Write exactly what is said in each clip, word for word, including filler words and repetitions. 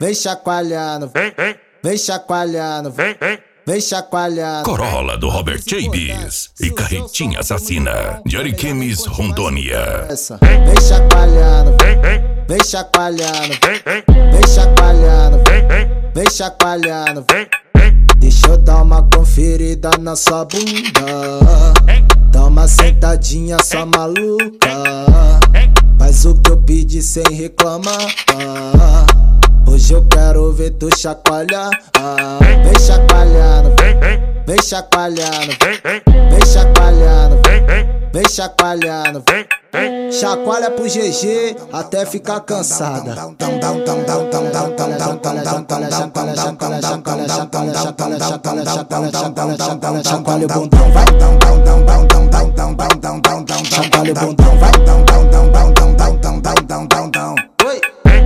vem chacoalhando, vem, vem, vem chacoalhando, vem, vem, vem chacoalhando. Corolla do Robert Chaves e carretinha assassina de Ariquemes, Rondônia. Essa. Vem chacoalhando, vem, vem, vem chacoalhando, vem, vem, vem chacoalhando, vem, vem, vem chacoalhando, vem, vem. Deixa eu dar uma conferida na sua bunda. Dá uma sentadinha, sua maluca. Faz o que eu pedi sem reclamar. Hoje eu quero ver tu chacoalhar. Vem chacoalhando, vem, vem, vem chacoalhando, vem, vem, vem chacoalhando, vem, vem, vem chacoalhando, vem, vem. Chacoalha pro G G até ficar cansada. Chacoalha o bundão, vai. Chacoalha o bundão, vai. Oi.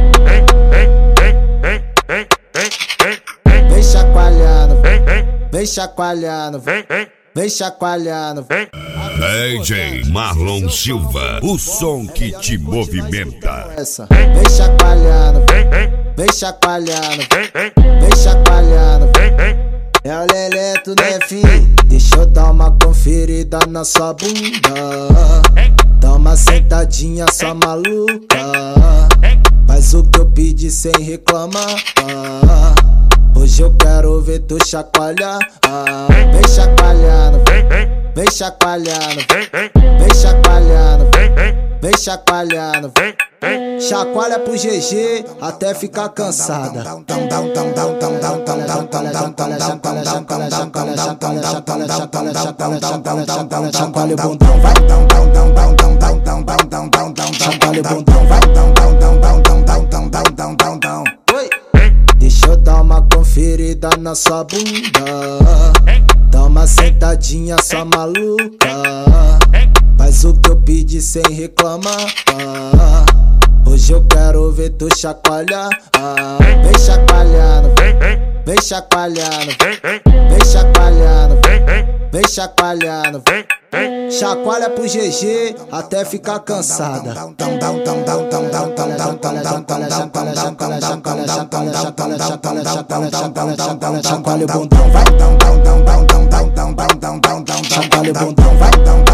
Vem chacoalhando, vem, vem, vem chacoalhando, vem, vem, vem chacoalhando, vem. D J Marlon Silva, o som que te movimenta. Essa. Vem chacoalhando, vem, vem, vem chacoalhando, vem, vem, vem chacoalhando, vem, vem. É o Leleto, né, filho? Deixa eu dar uma conferida na sua bunda. Dá uma sentadinha, sua maluca. Faz o que eu pedi sem reclamar. Hoje eu quero ver tu chacoalhar. Vem chacoalhando, vem, vem, vem chacoalhando, vem, vem, vem chacoalhando, vem, vem, vem chacoalhando, vem, vem. Chacoalha pro G G até ficar cansada. Chacoalha o bundão, vai. Chacoalha o bundão, vai. Oi. Deixa eu dar uma conferida na sua bunda. Dá uma sentadinha, sua maluca. Faz o que eu pedi sem reclamar. Hoje eu quero ver tu chacoalhar. Vem chacoalhando, vem, vem, vem chacoalhando, vem, vem, vem chacoalhando, vem, vem, vem chacoalhando, vem, vem. Chacoalha pro G G até ficar cansada. Chacoalha o bundão, vai. Chacoalha o bundão, vai.